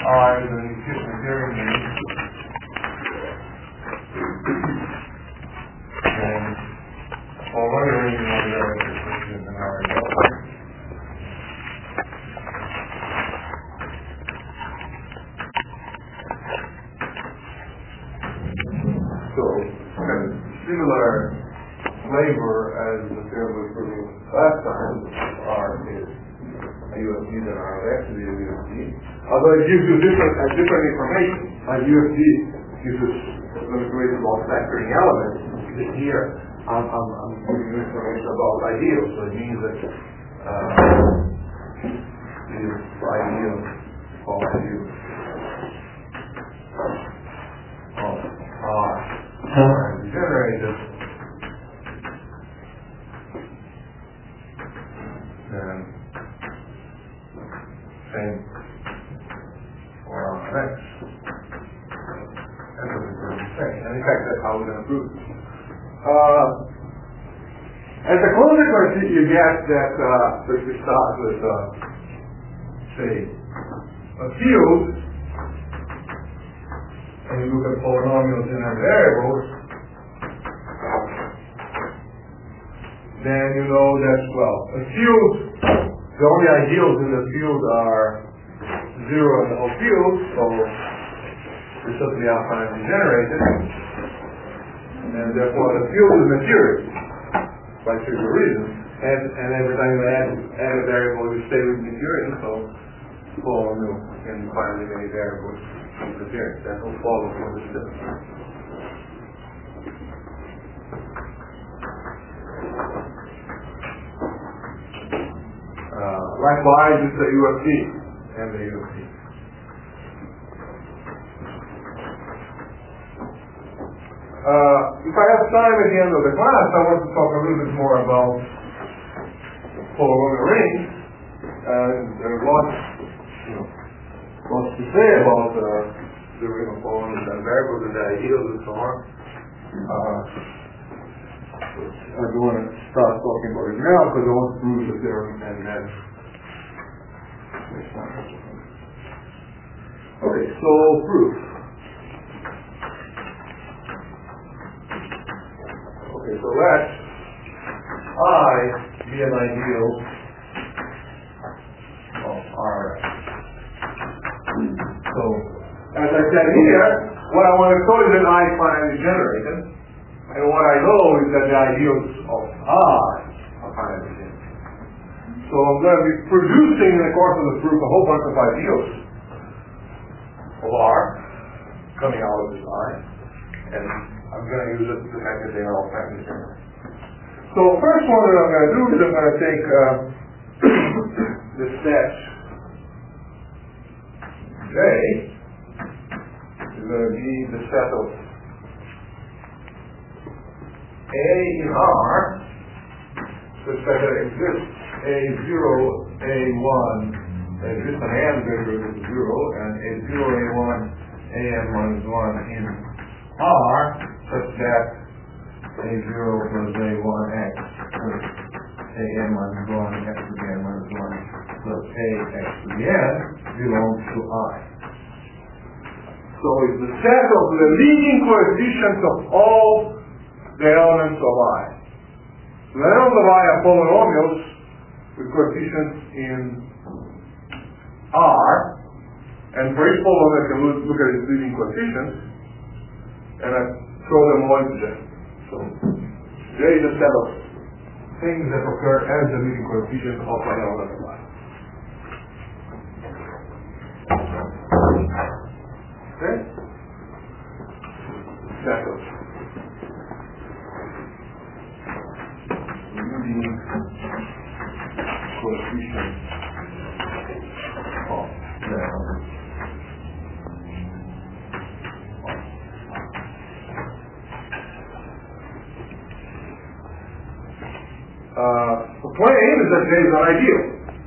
R is an Euclidean mean. And for one reason or the other, this is an R delta. So, similar flavor as the theorem we proved last time, R is a UFD than R of X to be a UFD. Although it gives you different information. Like UFD gives us information about factoring elements. Here, I'm giving you information about ideals. So it means that is ideal of ideals of R generated. And same for R of X. That's what we're going to say. And in fact, that's how we're going to prove it. As a consequence, you get that if we start with, say, a field, and you look at polynomials in our variables, then you know that, well, a field, the only ideals in the field are 0 in the whole field, so it's simply finitely generated, and therefore the field is material by trivial reasons, and every time you add a variable, you stay with material, so polynomial can finally many variables from material. That will follow from the system. Likewise, it's the UFD and the UFD. If I have time at the end of the class, I want to talk a little bit more about polynomial rings. There's lots to say about the ring of polynomials and variables and the ideals and so on. I don't want to start talking about it now because I want to prove the theorem and then. Okay, so proof. Okay, so let I be an ideal of Rx. So, as I said here, what I want to show is that I finally generated, and what I know is that the ideals of R are finally generated. So I'm going to be producing in the course of the proof a whole bunch of ideals of R coming out of this I, and I'm going to use it to fact that they are all finally generated. So first one that I'm going to do is I'm going to take the set J is going to be the set of A in R such that there exists A0, A1, exists an AM greater than 0, and A0, A1, AM minus 1 in R such that A0 plus A1 X plus AM minus 1 X to the N minus 1 plus A X to the N belongs to I. So it's the set of the leading coefficients of all the elements of I. So the elements of I are polynomials with coefficients in R, and for each polynomial I can look at its leading coefficients, and I throw them all into J. So J is a set of things that occur as the leading coefficient of an element of I. Okay? Set of leading coefficients of the element. The point aim is that J is not ideal.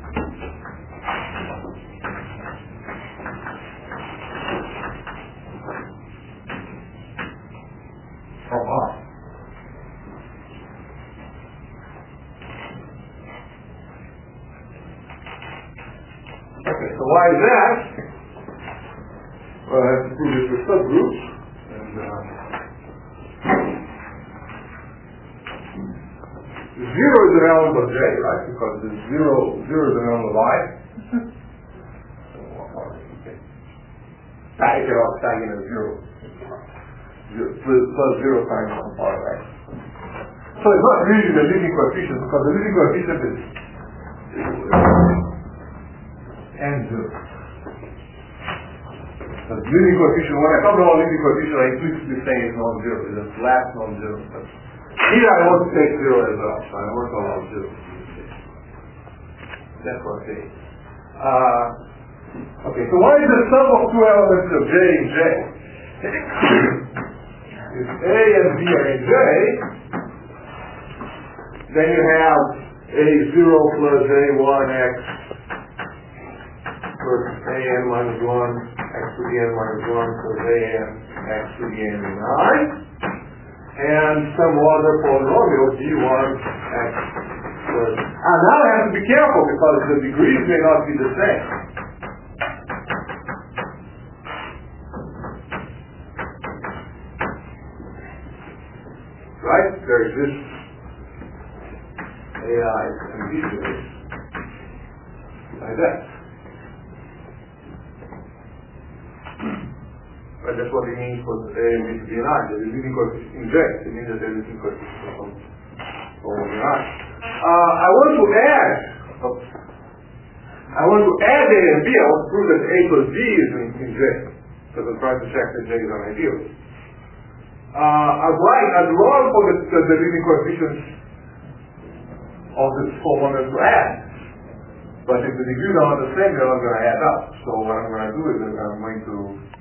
From R. Okay, so why is that? Well, I have to prove this with subgroups. And, zero is an element of J, right? Because the zero is an element of I. I can also tag in a zero. Plus zero times 1 part of X. So it's not really the leading coefficient, because the leading coefficient is n0. The leading coefficient, when I talk about leading coefficient, I implicitly say it's non-zero. It's a flat non-zero. But here I want to take zero as well, so I want to allow zero. That's what I say. Okay, so what is the sum of two elements of J and J? If A and B are in J, then you have A0 plus A1x plus AN minus 1 x to the n minus 1 plus AN x to the n in I, and some other polynomial G1 x plus. And now I have to be careful because the degrees may not be the same. Right? There exists AI and B degrees like that. But that's what it means for A and B to be an I. There is leading coefficient in J. It means that there is leading coefficient from an I. I want to add A and B. I want to prove that A plus B is in J. Because I'm trying to check that J is unideal. I'd love for the leading coefficients of this formula to add. But if the degrees are not the same, they're not going to add up. So what I'm going to do is I'm going to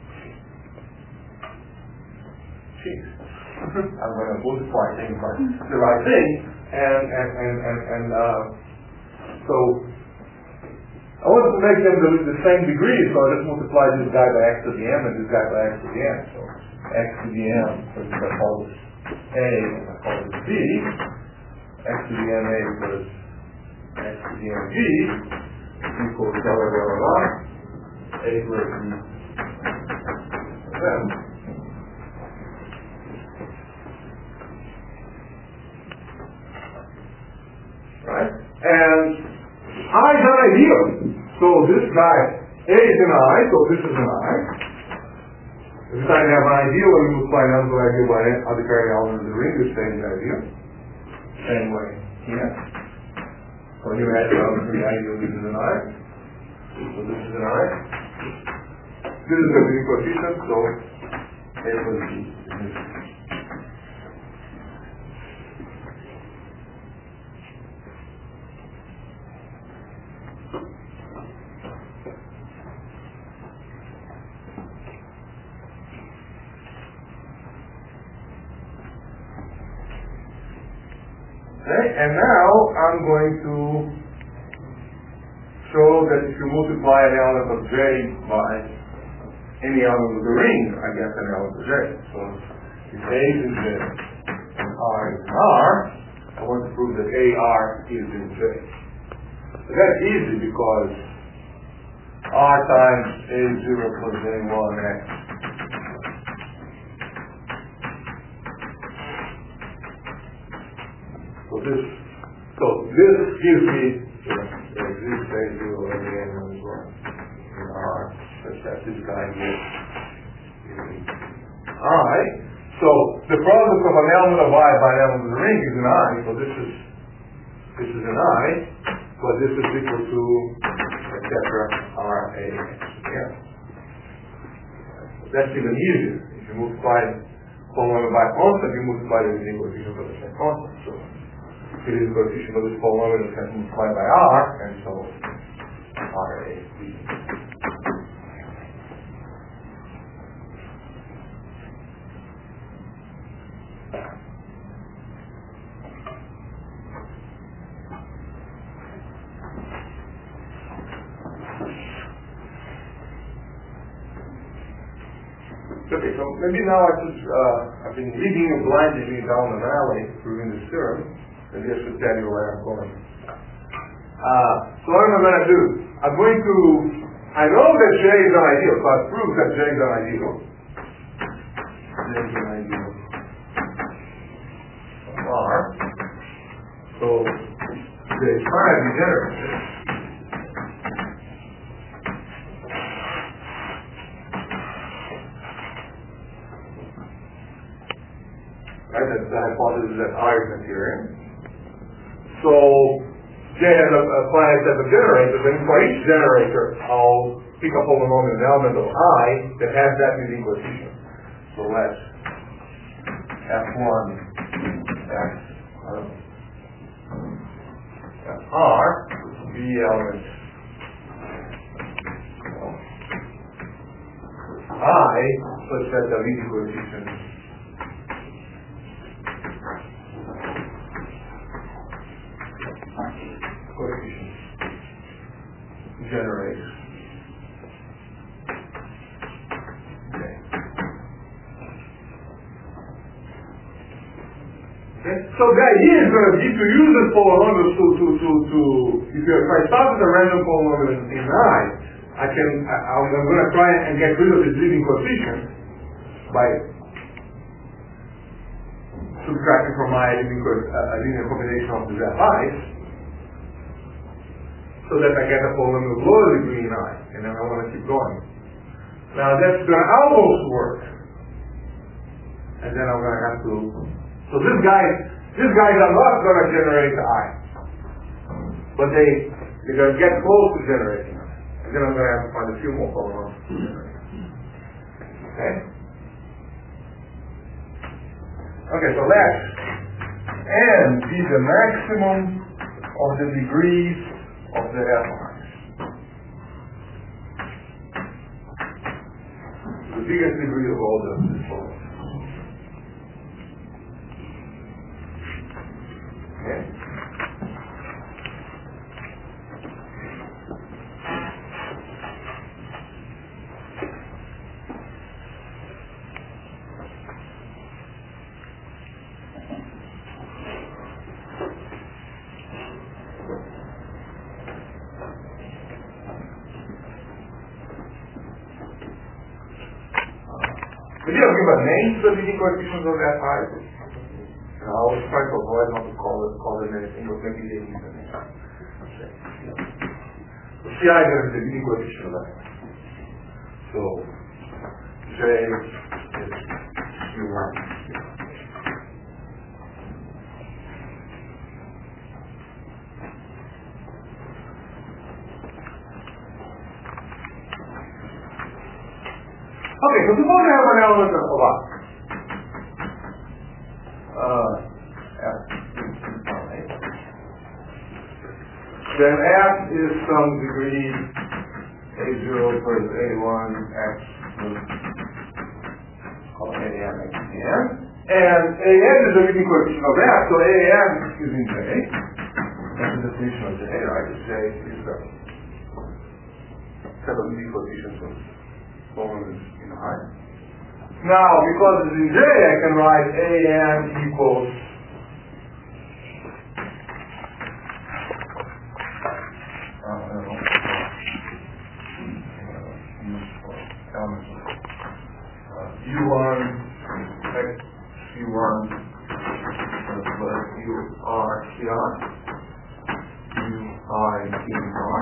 I'm going to multiply things by the right thing, and so I want to make them the same degree, so I just multiply this guy by x to the m and this guy by x to the n. So x to the m, so I call this A and I call this B, x to the m A plus x to the m B equals blah blah blah blah A plus B m. Right? And I is an ideal. So this guy, A is an I, so this is an I. Every time you have an ideal, when you multiply an element of ideal by an arbitrary element of the ring, you say the ideal. Same way here. So you add the element of the ideal, this is an I. So this is an I. This is the leading coefficient, so A plus B is this. Okay, and now I'm going to show that if you multiply an element of J by any element of the ring, I get an element of J. So if A is in J and R is in R, I want to prove that AR is in J. So that's easy because R times A0 plus A1x So this gives me there exists A0 and the n minus 1 in R, such that this guy here is I. So the product of an element of I by an element of the ring is an I, so this is an I, but this is equal to etc. R A x. Yeah. That's even easier. If you multiply polynomial by constant, you multiply the leading coefficient by the same constant. So it is the coefficient of this polynomial that can multiply by R, and so R A B. Okay, so maybe now I've been leading you blindly down the valley proving this theorem. Maybe I should tell you where I'm going. So what am I going to do? I'm going to I know that J is an ideal, so I've proved that J is an ideal. J is an ideal of R. So J is prime degenerated. Right, that's the hypothesis that R is Noetherian. So J has a finite set of generators, and for each generator, I'll pick a polynomial element of I that has that leading coefficient. So let's F1 X R be element I such that the leading coefficient generates. Okay. So the idea is going to be to use this polynomial if I start with a random polynomial in I, I'm going to try and get rid of this leading coefficient by subtracting from my linear combination of the Fi's, so that I get a polynomial below the degree in I, and then I want to keep going. Now that's going to almost work, and then I'm going to have to. So these guys are not going to generate I, but they're going to get close to generating I, and then I'm going to have to find a few more polynomials to generate. Okay. Okay, so let n be the maximum of the degrees of the Fi's. The biggest degree of all the polynomials. Okay? We didn't give a name to the leading coefficients of that Fi. I always try to avoid not to call it anything, but maybe they need a name. So Ci is the leading coefficient of that. So J is Q1. Okay, so suppose I have an element of R. F. Then F is some degree A0 plus A1 X called AN X N. And AN is the leading coefficient of F, so AN is using J. That's the definition of J, right? J is the set of leading coefficients of polynomials in I. Now, because it's in J, I can write AN equals U1 X Q1 plus UR CR UI QR.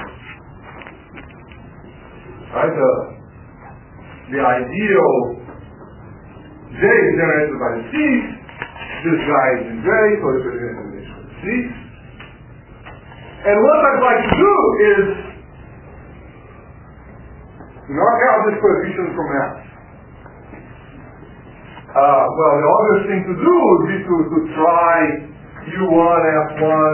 Right? The ideal J is generated by the C. This guy is in J, so it's a combination of C. And what I'd like to do is knock out this coefficient from F. Well, the obvious thing to do would be to try U1 F1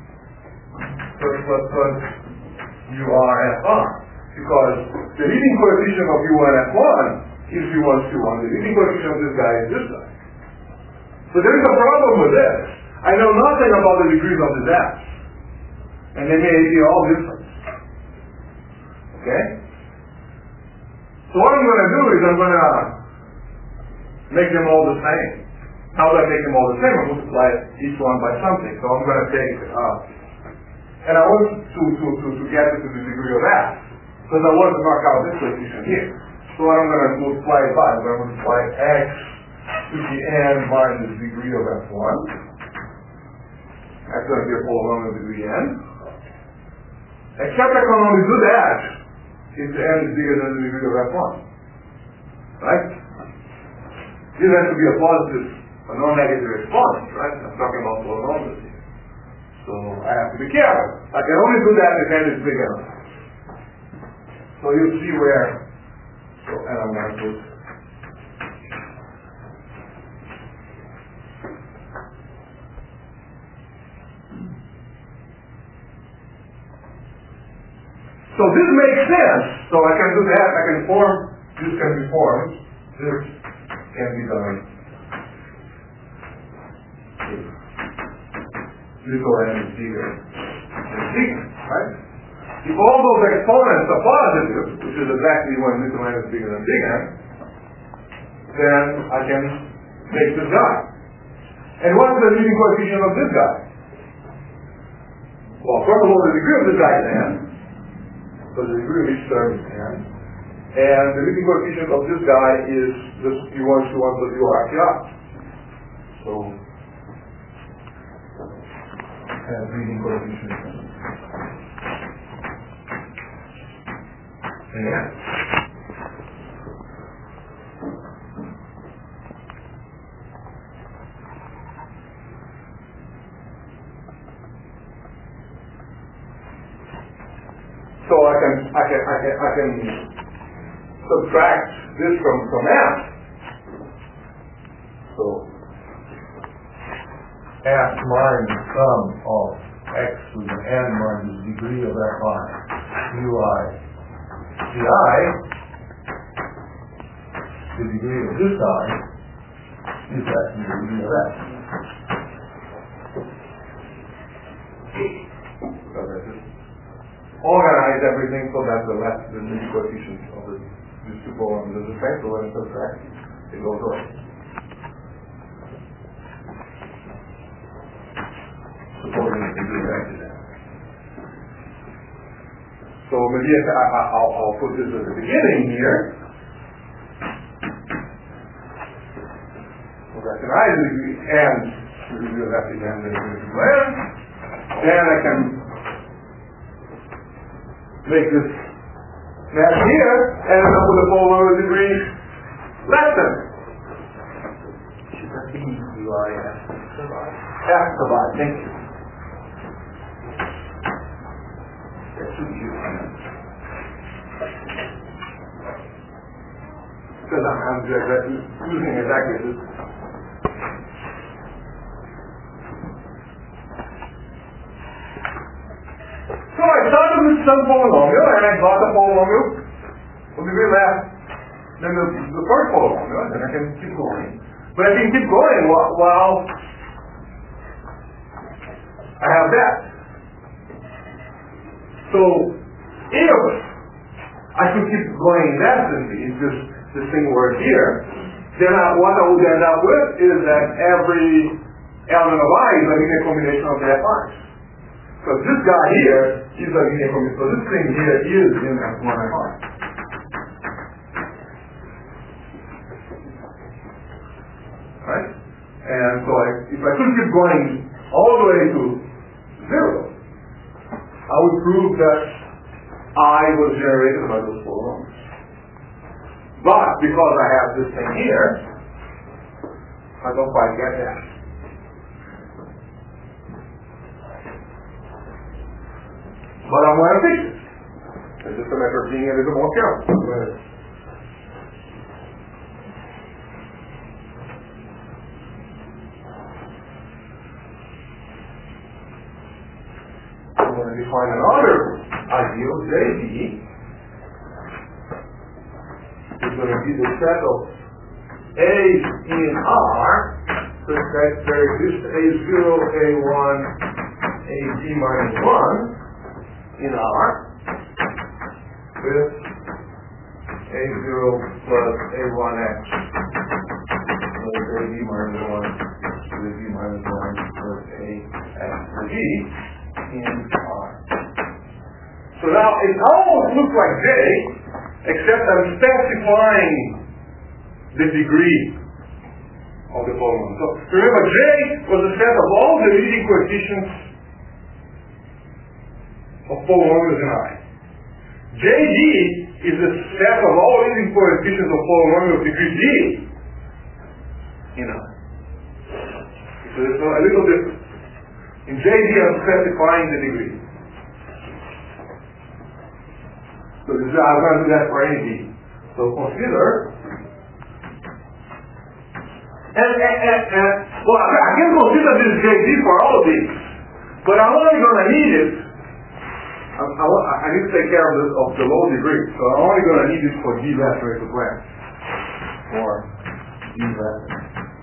plus UR Fr. Because the leading coefficient of U1 F1 is U1 Q1. The leading coefficient of this guy is this guy. So there is a problem with this. I know nothing about the degrees of this F. And they may be all different. Okay? So what I'm going to do is I'm going to make them all the same. How do I make them all the same? I multiply each one by something. So I'm going to take and I want to get it to the degree of F. So because I want to knock out this coefficient here. So what I'm going to multiply it by, I'm going to multiply x to the n minus degree of f1. That's going to be a polynomial degree n. Except I can only do that if the n is bigger than the degree of f1. Right? This has to be a positive, a non-negative exponent, right? I'm talking about polynomials here. So I have to be careful. I can only do that if n is big enough. So you'll see where, and I'm going to put so this makes sense. So I can do that. I can form, this can be formed, this can be done. Little n is bigger than bigger, right? If all those exponents are positive, which is exactly when little n is bigger than big N, then I can make this guy. And what's the leading coefficient of this guy? Well, first of all, the degree of this guy is n. So the degree of each term is n. And the leading coefficient of this guy is this u1, u1 plus u RCR. So, and leading coefficient. Yeah. So I can subtract this from f. So f minus sum of x to the n minus degree of fi ui di, the degree of this guy is actually the degree of x. So that's it. Organize everything so that the leading coefficient of these two polynomials is the same, so when it's subtract, it goes away. Supposing it to do exactly that. So maybe I'll put this at the beginning here. So recognize the degree and the degree of f is n, the degree of n. Then I can make this match here and end up with a polynomial degree less than. Should that be ui f sub I? F sub I, thank you. Because I'm using exactly this. So I started with some polynomial and I got a polynomial will be less than the first polynomial, and then I can keep going. But I can keep going while I have that. So if I could keep going indefinitely, if this thing were here, then what I would end up with is that every element of I is a linear combination of the Fi's. So this guy here is a linear combination. So this thing here is in F1 Fi. Right? And so if I could keep going all the way to 0, I would prove that I was generated by those polynomials. But because I have this thing here, I don't quite get that. But I'm more efficient. It's just a matter of being a little more careful. I'm going to define another ideal, JD. Is going to be the set of A's in R, such that there exists A0, A1, AG minus 1 in R, with A0 plus A1x plus AG minus 1 with AG minus 1 plus AX plus G in R. So now it almost looks like J, except I'm specifying the degree of the polynomial. So remember, J was a set of all the leading coefficients of polynomials in I. JD is a set of all leading coefficients of polynomials of degree D in I. So there's a little difference. In JD I'm specifying the degree. So this is, I'm going to do that for any D. So consider, well, I can consider this JD for all of these, but I'm only going to need it. I need to take care of the low degree, so I'm only going to need it for D vector as well. Or D vector.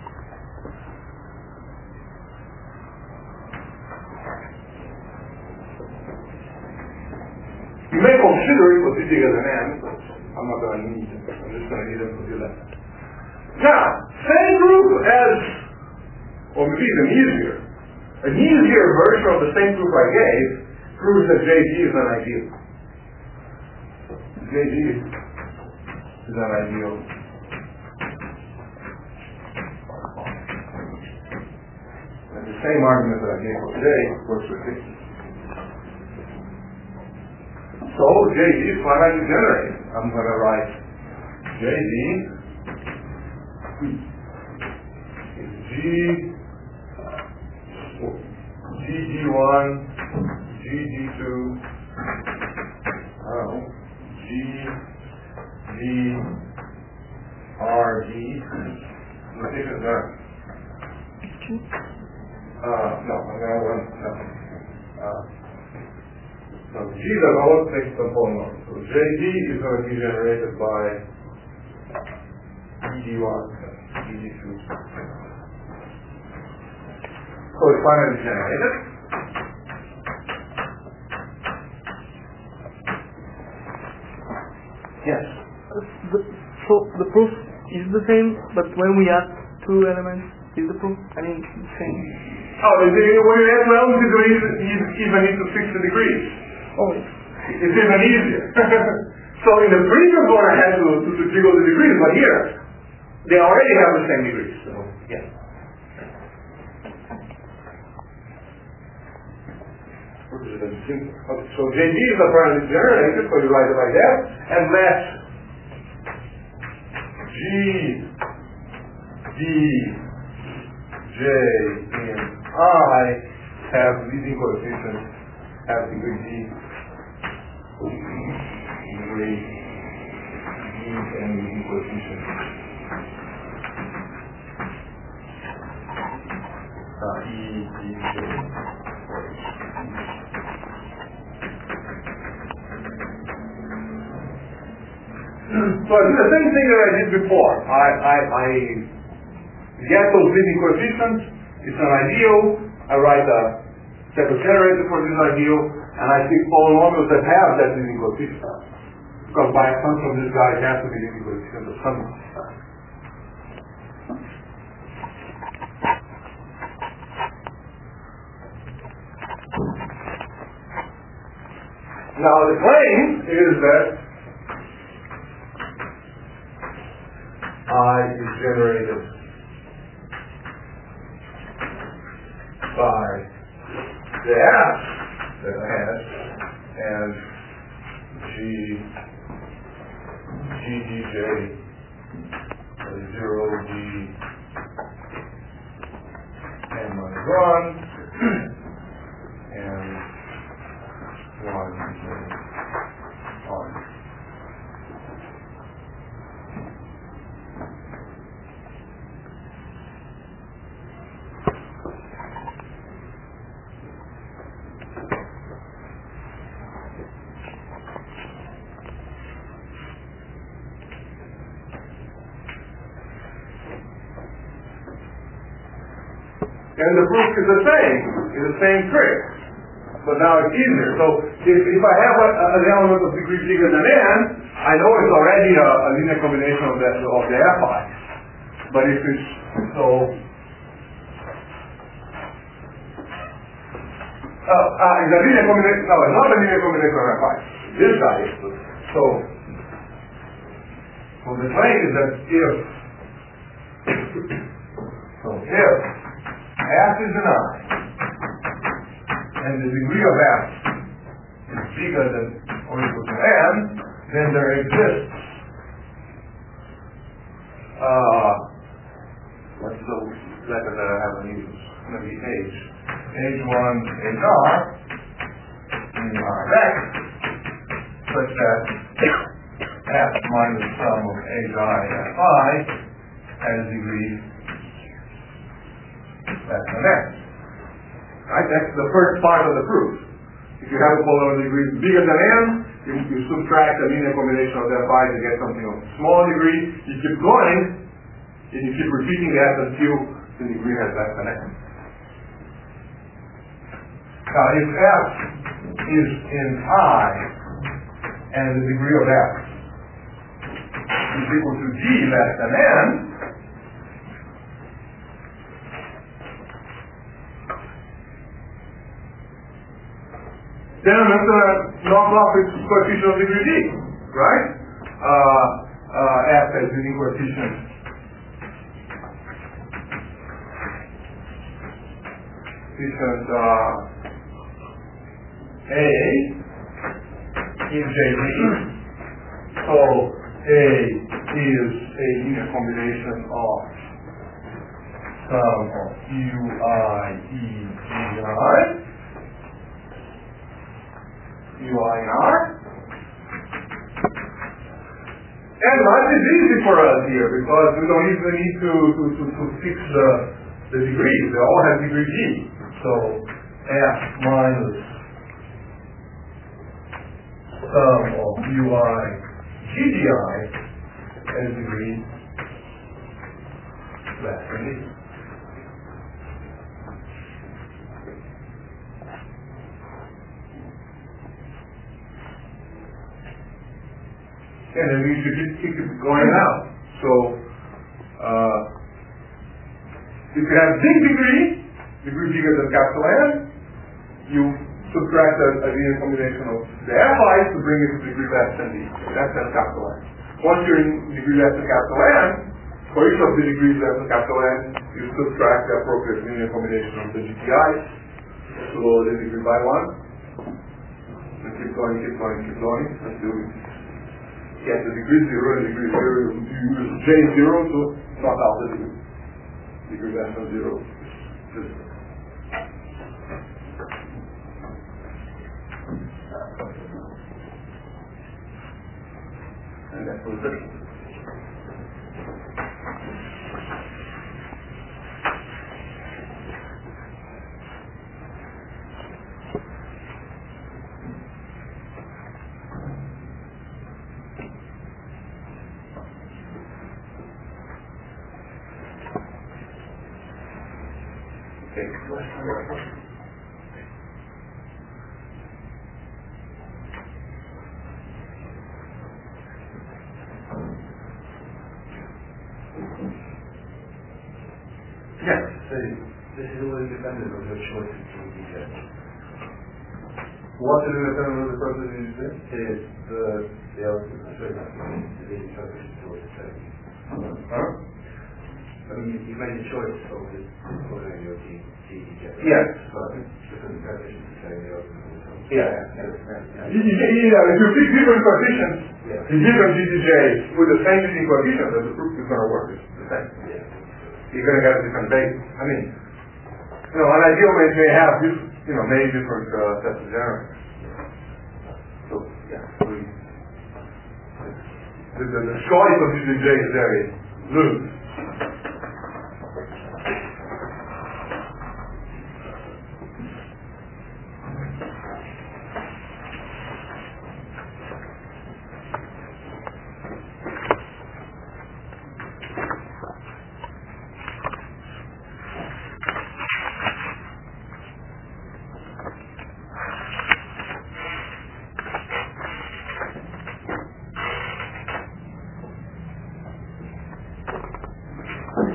You may consider it for D bigger than N, but I'm not going to need it. I'm just going to need them for D vector. Now, same proof as, or maybe even easier. An easier version of the same proof I gave proves that JD is an ideal. JD is an ideal. And the same argument that I gave for J works for D. So JD is finitely generated. I'm going to write JD is GD1, GD2, GDRD. Notation is done. No, I'm going to run nothing. So G does all takes the polynomial. So JD is going to be generated by GD1, GD2. So it's finally generated. Yes. So the proof is the same, but when we add two elements, is the proof, the same? Oh, when you add two elements, you even need to fix the degrees. Oh. It's even easier. So in the previous one I had to jiggle the degrees, but here, they already have the same degrees. So, yeah. So JD is apparently generated, so you write it like that, and let G, D, J in I have leading coefficients, have degree D, degree D and leading coefficients. E, D, J. So I do the same thing that I did before. I get those leading coefficients, it's an ideal, I write a set of generators for this ideal, and I pick polynomials that have that leading coefficient. Because by assumption this guy has to be leading coefficient of some time. Now the claim is that I is generated by the F that I have and GDJ 0 D n minus 1 and 1 R. And the proof is the same trick. But now it's easier. So if I have an element of degree bigger than n, I know it's already a linear combination of the Fi. But if it's It's a linear combination. No, it's not a linear combination of Fi. This guy is. So the claim is that if f is an I, and the degree of f is bigger than or equal to n, then there exists what's the letter that I haven't used? It's going to be H. H1, HR, in Rx, such that f minus sum of HI and Phi has degree less than n. Right? That's the first part of the proof. If you have a polynomial degree bigger than n, you subtract a linear combination of their phi to get something of small degree. You keep going, and you keep repeating that until the degree has less than n. Now, if f is in I, and the degree of f is equal to g less than n, then I'm going to knock off its coefficient of degree d, right? F has unique coefficient A in JD. So A is a linear combination of sum of UI, UI and R. And life is easy for us here because we don't even need to fix the degrees. They all have degree G. So F minus sum of UI GDI has degree less than D. And then we should just keep it going out. So, if you have big degree bigger than capital N, you subtract a linear combination of the Fi to bring it to degree less than D. That's capital N. Once you're in degree less than capital N, for each of the degrees less than capital N, you subtract the appropriate linear combination of the GTI to lower the degree by 1. And keep going until we get the degree 0, and degree 0, you use J0 to knock out the degree. Degree less than 0. And that's what it is. Yes. This is all independent of your choice between DJ. What is independent of the process you say? Is the output of the interpretation choice. Huh? I mean, you made a choice of this following your DJ. Yes. But different interpretations to say the output of the choice. Yeah. If you pick different coefficients, in different GDJs with the same leading coefficient, then the proof is going to work. It's the same. Yeah. You're going to get a different base. I mean, an ideal may have many different sets of generators. So, yeah, the choice of GDJ is very loose.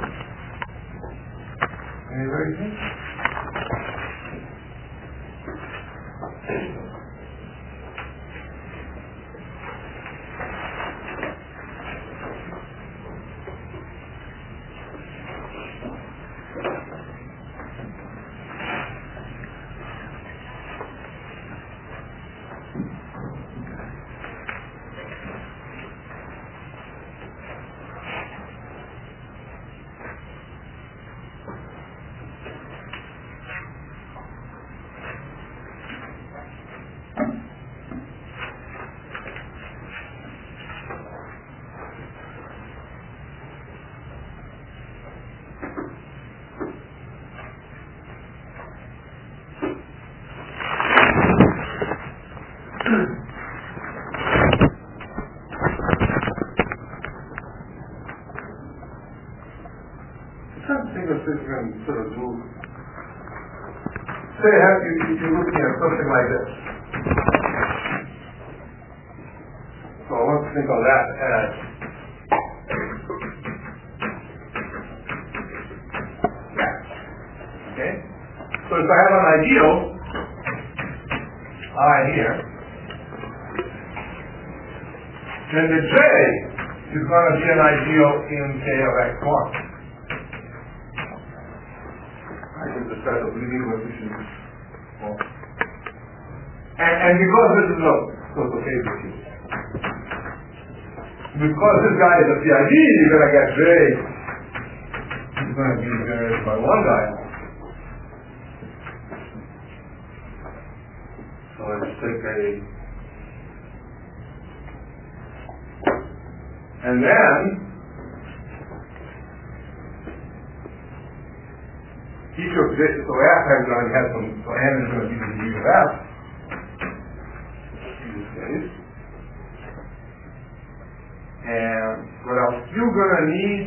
Anybody? trying to think of this can sort of do. Say you're looking at something like this. So I want to think of that as that. Okay? So if I have an ideal I here, then the J is going to be an ideal in K of X1. I can just try to leave coefficient. And because this is a phasor field, because this guy is a PID, you're going to get J is going to be generated by one guy. So let's take and then each of this, so F is going to have some, so N is going to be the degree of F in this case. And what else? You're going to need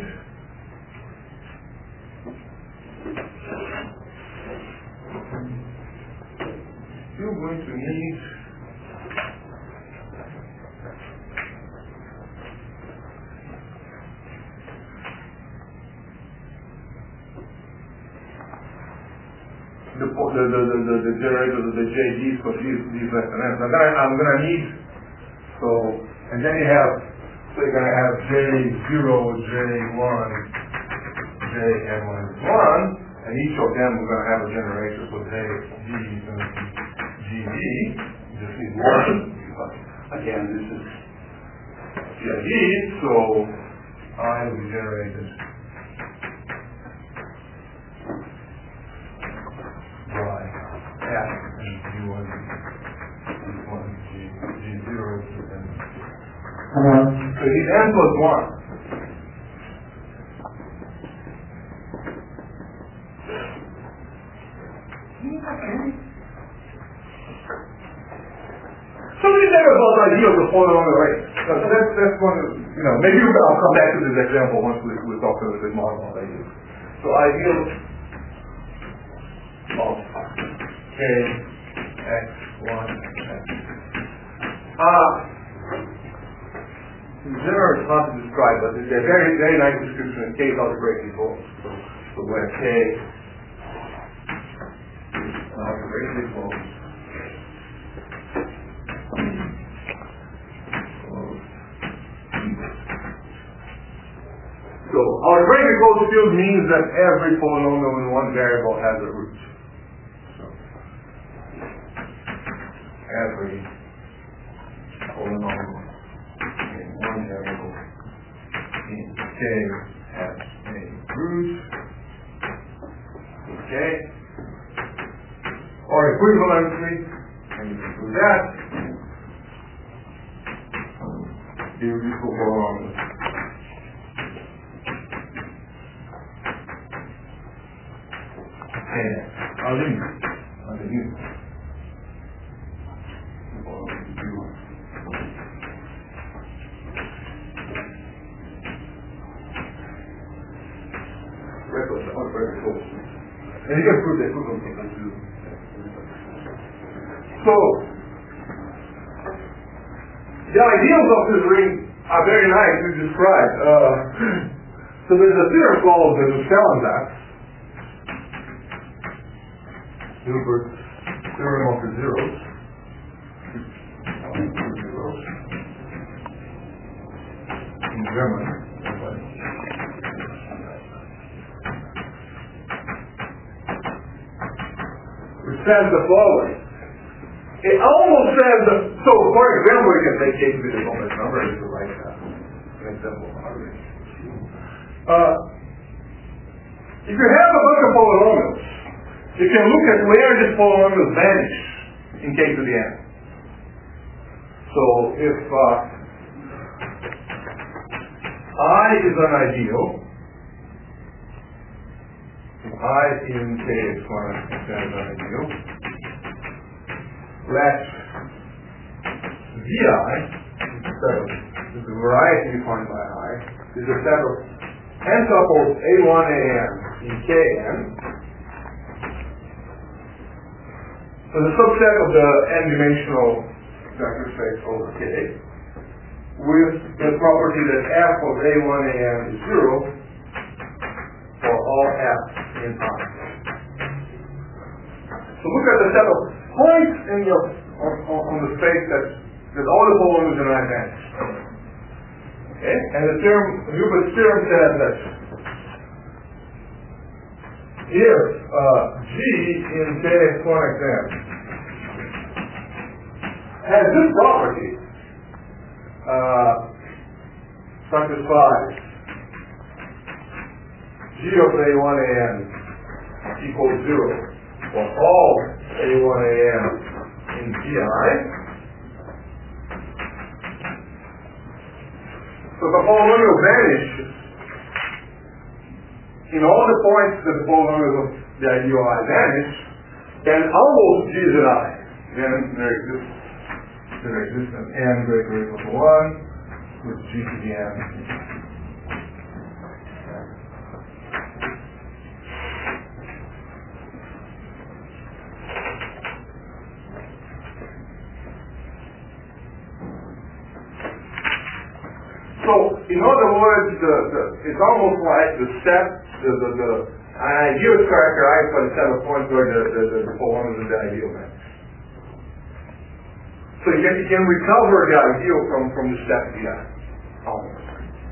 the generators of the JDs for these less than N. I'm going to need, so, and then you have, so you're going to have J0, J1, Jn-1, and each of them we're going to have a generator, so J is going to be GD, just need one. Again, this is PID, so I will be generated by F and G1, G0, and so he's N plus 1. Somebody said about the idea of the polynomial array. That's one, maybe I'll come back to this example once we talk a little bit more about ideas. So ideal of K, X, 1, X. In general, it's hard to describe, but there's a very, very nice description in K's algebraic equals. So where K is algebraic equals. So algebraic equals field means that every polynomial in one variable has a root. So every polynomial in one variable in K has a root. Okay. Or equivalently, and you can do that, irreducible polynomials. And you can prove that too. So, the ideals of this ring are very nice to describe. So there's a theorem called the Nussbaum-Zaks. Hilbert's theorem of the zeros. In German. It says the following. It almost says that, so for example, you can take K to be the complex number if you like that. An example. If you have a bunch of polynomials, you can look at where these polynomials vanish in K to the n. So if I is an ideal, if I in K is an ideal, let this is a variety defined by I, is a set of n tuples A1, AN in Kn. So the subset of the n-dimensional vector space over K with the property that f of A1, AN is 0 for all f in time. So look at the set of points in your on the space that all the polynomials in I vanish. Okay? And the theorem, Hilbert's theorem says that if G in Kx1xn has this property, satisfies G of A1AN equals 0 for all A1AN in Gi, so the polynomial vanishes in all the points that the polynomials of the ideal I vanish, and almost G is an I. Then there exists an n greater or equal to 1 with G to the n. So, in other words, it's almost like the set, an ideal is characterized by the set of points where the polynomials of the ideal vanish. So you can recover the ideal from the set Gi, almost.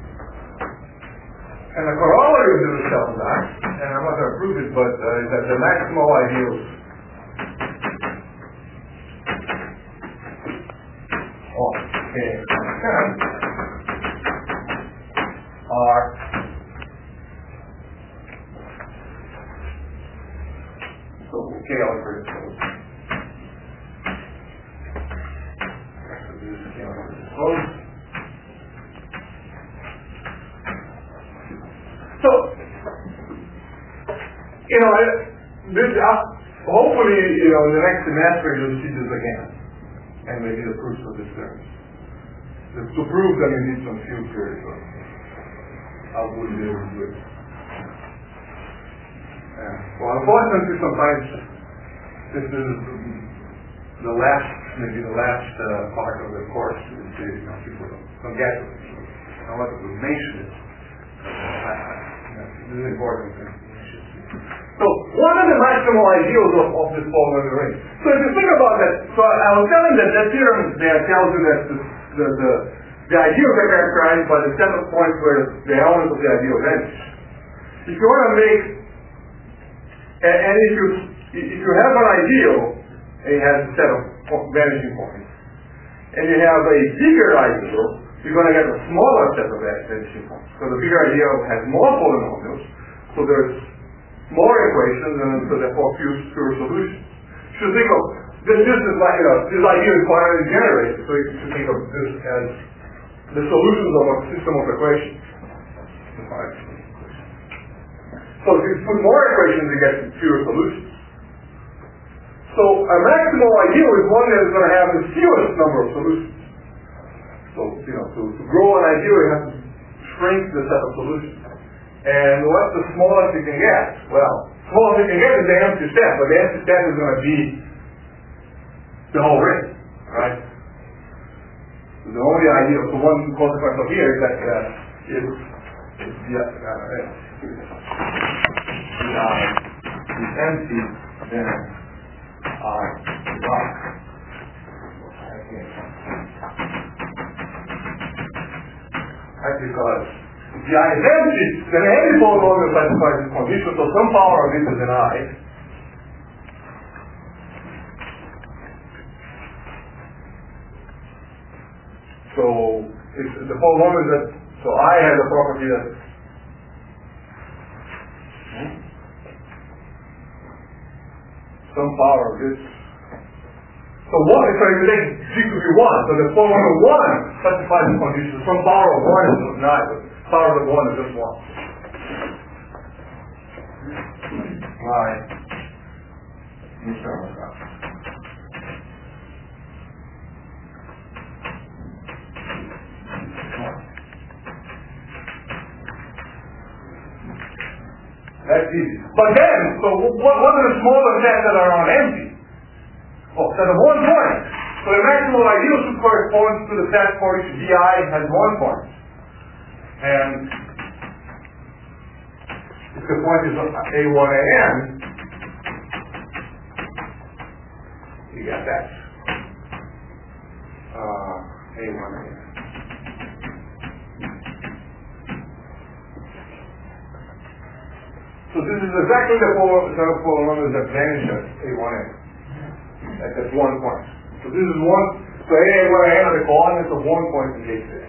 And the corollary of this stuff is that, and I'm not going to prove it, but is that the maximal ideals of Kx are so K algebra is closed. So, this hopefully, in the next semester you'll see this again, and maybe the proofs of this theorem. To prove that you need some field theory, so I wouldn't be able to do it. Well, unfortunately, sometimes this is the last part of the course. People don't get it. I want to mention it. This is important. So, what are the maximal ideals of this polynomial ring? So, if you think about that, so I was telling that theorem there tells you that the ideals are characterized by the set of points where the elements of the ideal vanish. If you want to make, and if you have an ideal, and it has a set of vanishing points, and you have a bigger ideal, you're going to get a smaller set of vanishing points. So the bigger ideal has more polynomials, so there's more equations, and so therefore fewer solutions. You should think of this is like this idea is finally generated, so you should think of this as the solutions of a system of equations. So if you put more equations, you get fewer solutions. So a maximal ideal is one that is going to have the fewest number of solutions. So to grow an ideal, you have to shrink the set of solutions. And what's the smallest you can get? Well, smallest you can get is the empty set, but the empty set is going to be the whole ring, right? The only idea, so one consequence of here is that is empty, then that's because if the I is empty, then any polynomial satisfies this condition, so some power of it is an I. So it's the polynomial that, so I has a property that some power of this. So one, so if you take G to be 1, so the polynomial 1 satisfies the condition. Some power of 1 is not, but power of 1 is just 1. Right. That's easy. But then, so what are the smaller sets that are on empty? Oh, set of 1 point. So the maximal ideal should correspond to the set for which VI has 1 point. And if the point is A1, AN, you get that. A1, AN. So this is exactly the set of polynomials that vanish at A1A. At that 1 point. So this is one. So A1A are the coordinates of 1 point in H.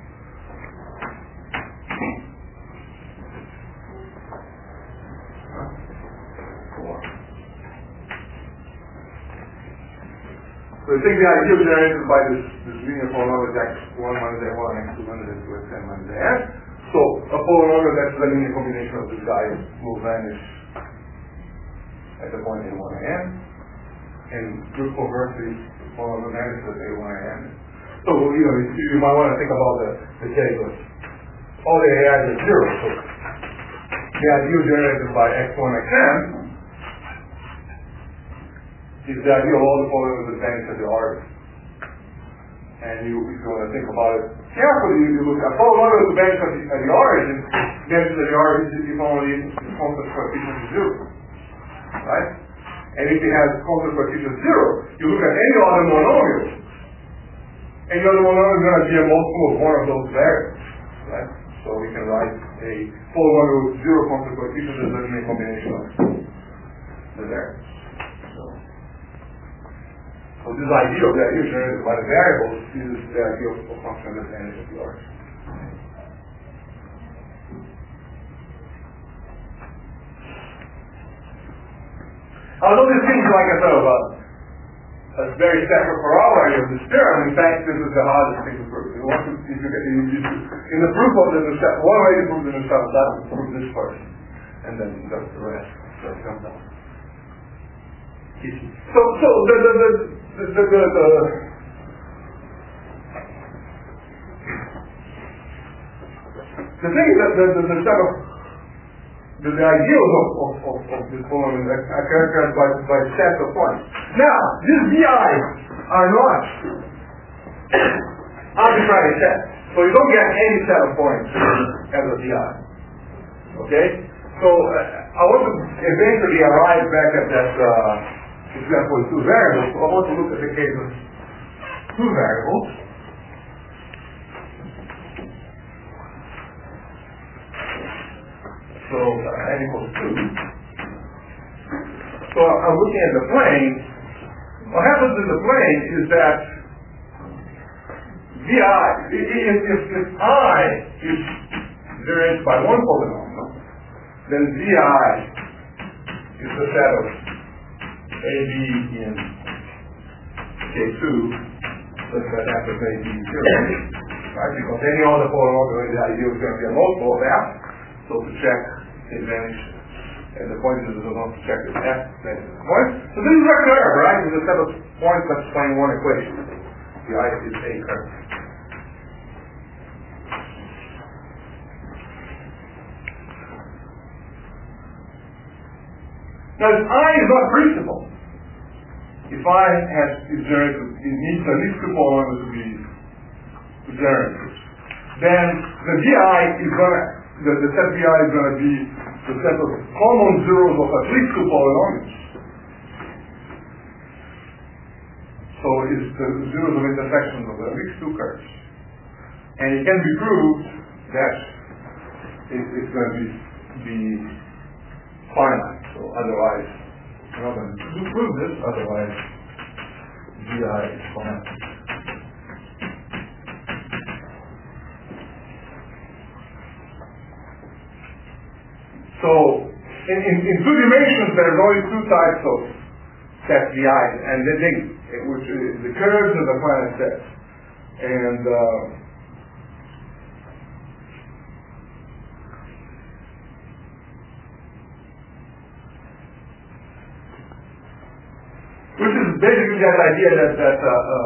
So you take the ideal generated by this linear polynomial x1 minus a1, x2 minus a2, xn minus an. So a polynomial that's the linear combination of these guys will vanish at the point a1 an, and conversely, the polynomial vanishes at a1 an. So you might want to think about the case of all the AIs are 0. So the ideal generated by x1 xn is the idea of all the polynomials that vanish at the origin. And if you want to think about it carefully, you look at polynomials that vanish at the origin, vanish at the origin if only constant coefficient is 0. Right? And if it has constant coefficient 0, you look at any other monomial, any other monomial is going to be a multiple of one of those variables. Right? So we can write a polynomial with 0 constant coefficient as a linear combination of the variables. So this idea of the idea generated by the variables is the idea of function that vanishes at the origin. Although this seems like a sort of a very separate corollary of this theorem, in fact this is the hardest thing to prove. In the proof of the Nusselt, one way to prove the Nusselt is to prove this first, and then just the rest comes out. So the thing is that the set of the ideals of this polynomial are characterized by sets of points. Now, these VI's are not arbitrary sets, so you don't get any set of points as a VI. Okay? So I want to eventually arrive back at that example with 2 variables. So I want to look at the case of 2 variables. So n equals 2. So I'm looking at the plane. What happens in the plane is that VI, if I is derived by one polynomial, then VI is the set of AB in K2 such that f of AB is 0. Right? Because any other polynomial in the idea is going to be a multiple of f. So to check it vanishes. And the point is to check if f vanishes the point. So this is a curve, right? It's a set of points satisfying one equation. VI is a curve. Now, if I is not principal, if I is generated, it needs at least 2 polynomials to be generated, then the VI is going to, the set VI is going to be the set of common zeros of at least 2 polynomials. So it's the zeros of intersections of at least 2 curves. And it can be proved that it's going to be finite. So otherwise, we're not going to prove this, otherwise VI is finite. So in 2 dimensions there's only 2 types of set VI, and which is the curves and the finite sets. And which is basically that idea that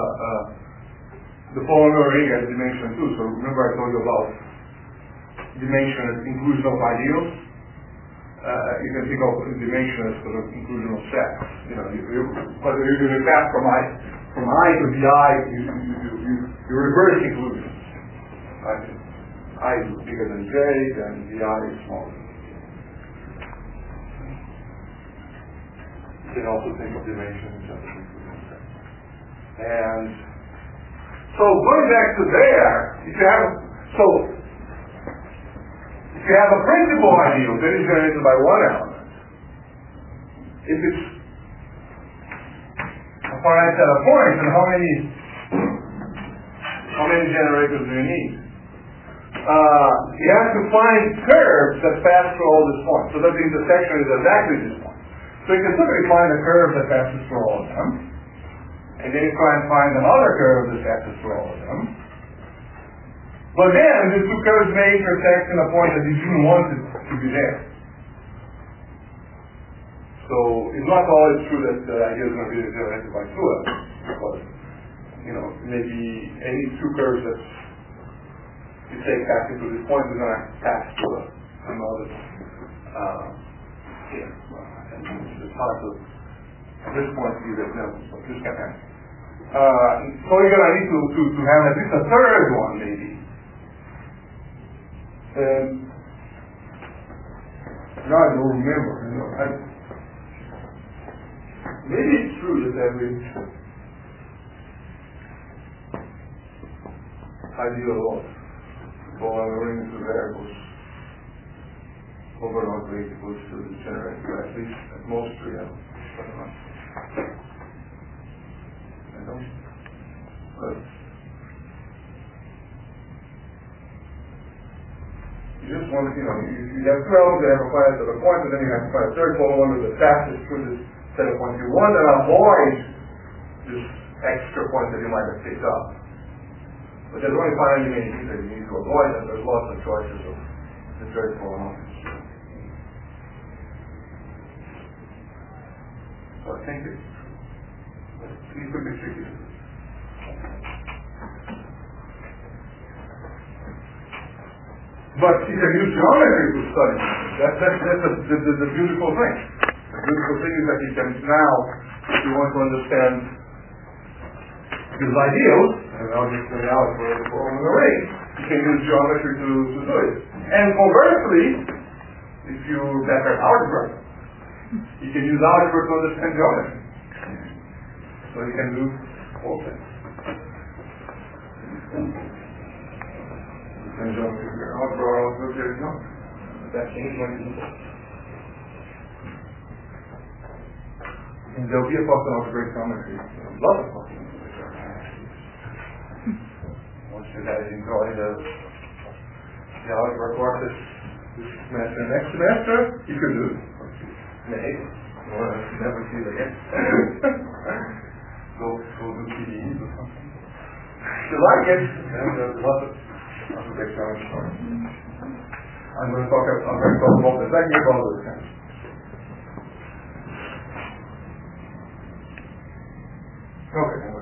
the polynomial ring has dimension 2. So remember I told you about dimension as inclusion of ideals. you can think of dimension as sort of inclusion of sets. But if you pass from I to VI, you reverse inclusion. Right? I is bigger than J, and VI is smaller. You can also think of dimension in terms of inclusion of sets. And so going back to there, if you have a principal ideal that is generated by one element, if it's a finite set of points, then how many generators do you need? You have to find curves that pass through all these points, so that the intersection is exactly this point. So you can simply find a curve that passes through all of them, and then you try and find another curve that passes through all of them. But then the two curves may intersect in a point that you didn't want it to be there. So it's not always true that the idea is going to be generated by two elements, but maybe any two curves that you take passing through this point is going to pass through another. And it's hard to at this point to give examples, but this can happen. So you're going to need to have at least a third one, maybe. And now I don't remember. Maybe it's true that every ideal of following rings of variables over or equals to the generator, at least at most 3 elements. I don't. But you just want to, you have 2 elements that have a finite set of points, and then you have to find a third one with the fastest through this set of points. You want to avoid this extra point that you might have picked up. But there's only finitely many things that you need to avoid, and there's lots of choices of the very small amounts. So I think it could be tricky. But you can use geometry to study. That's the beautiful thing. The beautiful thing is that you can now, if you want to understand these ideals, and obviously now it's for an array, you can use geometry to do it. And conversely, if you better algebra, you can use algebra to understand geometry. So you can do both things. And algebra also there is no. That changes when you do. And there will be a possible algebraic geometry. Lots of possible algebraic geometry. Once you guys enjoy the algebra courses this semester and next semester, you can do it. May, or never see it again. Go do PDEs or something. If you like it, then there's lots of algebraic geometry. I'm going to talk about the second about this kind. Okay.